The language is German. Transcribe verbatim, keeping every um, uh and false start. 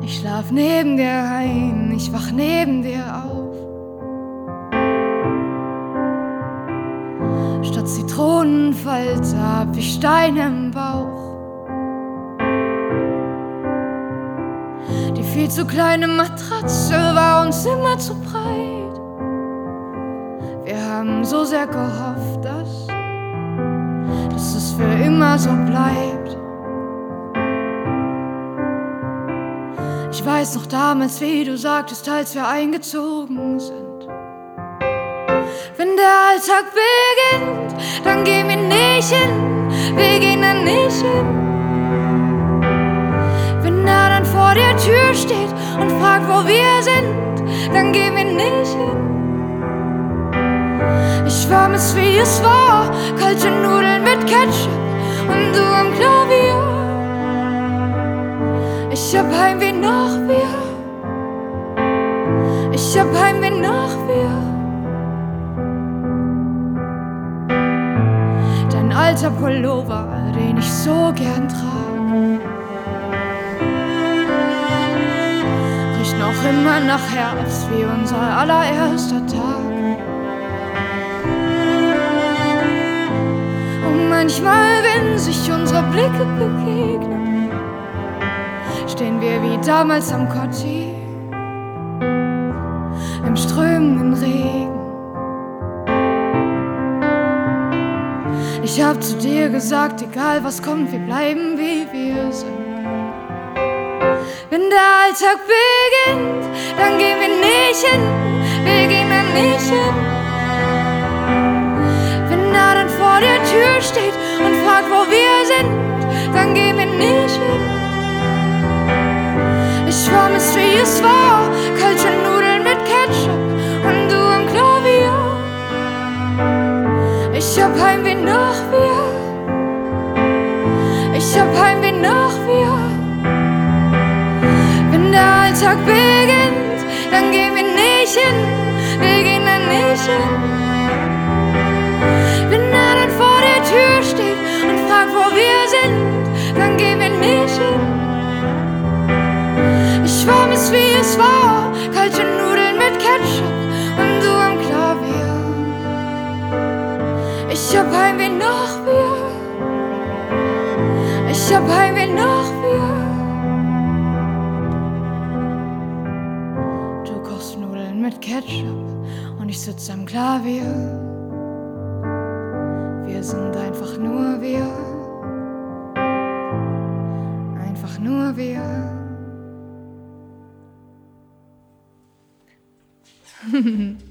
Ich schlaf neben dir ein, ich wach neben dir auf. Statt Zitronenfalter hab ich Steine im Bauch. Die viel zu kleine Matratze war uns immer zu breit. Wir haben so sehr gehofft, dass, dass es für immer so bleibt. Ich weiß noch damals, wie du sagtest, als wir eingezogen sind: Wenn der Alltag beginnt, dann gehen wir nicht hin, wir gehen dann nicht hin. Wenn er dann vor der Tür steht und fragt, wo wir sind, dann gehen wir nicht hin. Ich vermiss, wie es war, kalte Nudeln mit Ketchup und du am Klavier. Ich hab Heimweh nach wir, ich hab Heimweh nach wir. Dein alter Pullover, den ich so gern trag, riecht noch immer nach Herbst wie unser allererster Tag. Und manchmal, wenn sich unsere Blicke begegnen, stehen wir wie damals am Kotti im strömenden Regen. Ich hab zu dir gesagt, egal was kommt, wir bleiben wie wir sind. Wenn der Alltag beginnt, dann gehen wir nicht hin, wir gehen dann nicht hin. Wenn er dann vor der Tür steht und fragt, wo wir sind, dann gehen wir nicht hin. Ich vermiss, wie es war, kalte Nudeln mit Ketchup und du am Klavier. Ich hab Heimweh nach wir, ich hab Heimweh nach wir. Wenn der Alltag beginnt, dann gehen wir nicht hin, wir gehen dann nicht hin. Wenn er dann vor der Tür steht und fragt, wo wir sind, dann gehen wir nicht hin. Ich vermiss, wie es war, kalte Nudeln mit Ketchup und du am Klavier. Ich hab Heimweh nach wir, ich hab Heimweh nach wir. Du kochst Nudeln mit Ketchup und ich sitz am Klavier. Wir sind einfach nur wir, einfach nur wir.